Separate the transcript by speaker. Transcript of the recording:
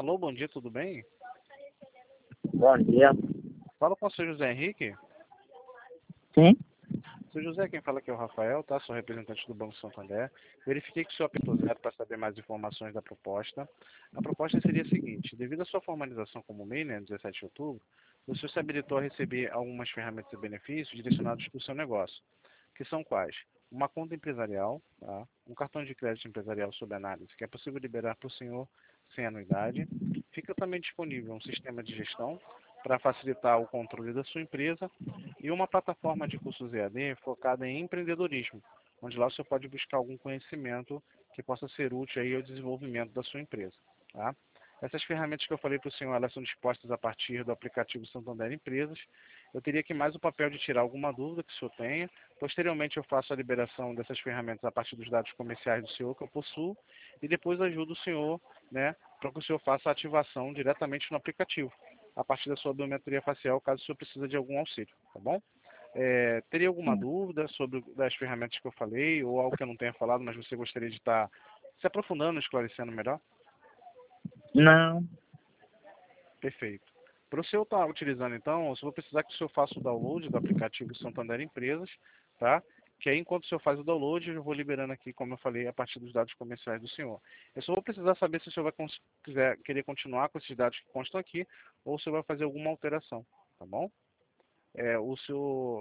Speaker 1: Alô, bom dia, tudo bem?
Speaker 2: Bom dia.
Speaker 1: Fala com o seu José Henrique.
Speaker 2: Sim?
Speaker 1: Seu José, quem fala aqui é o Rafael, tá? Sou representante do Banco Santander. Verifiquei que o senhor apertou 0 para saber mais informações da proposta. A proposta seria a seguinte: devido à sua formalização como MEI, né, 17 de outubro, o senhor se habilitou a receber algumas ferramentas e benefícios direcionados para o seu negócio, que são quais? Uma conta empresarial, tá? Um cartão de crédito empresarial sob análise, que é possível liberar para o senhor sem anuidade. Fica também disponível um sistema de gestão para facilitar o controle da sua empresa e uma plataforma de cursos EAD focada em empreendedorismo, onde lá você pode buscar algum conhecimento que possa ser útil aí ao desenvolvimento da sua empresa, tá? Essas ferramentas que eu falei para o senhor, elas são dispostas a partir do aplicativo Santander Empresas. Eu teria aqui mais o papel de tirar alguma dúvida que o senhor tenha. Posteriormente, eu faço a liberação dessas ferramentas a partir dos dados comerciais do senhor que eu possuo e depois ajudo o senhor, né, para que o senhor faça a ativação diretamente no aplicativo, a partir da sua biometria facial, caso o senhor precise de algum auxílio, tá bom? Teria alguma dúvida sobre as ferramentas que eu falei ou algo que eu não tenha falado, mas você gostaria de estar se aprofundando, esclarecendo melhor?
Speaker 2: Não.
Speaker 1: Perfeito. Para o senhor estar utilizando, então, eu só vou precisar que o senhor faça o download do aplicativo Santander Empresas, tá? Que aí, enquanto o senhor faz o download, eu vou liberando aqui, como eu falei, a partir dos dados comerciais do senhor. Eu só vou precisar saber se o senhor vai querer continuar com esses dados que constam aqui ou se o senhor vai fazer alguma alteração, tá bom?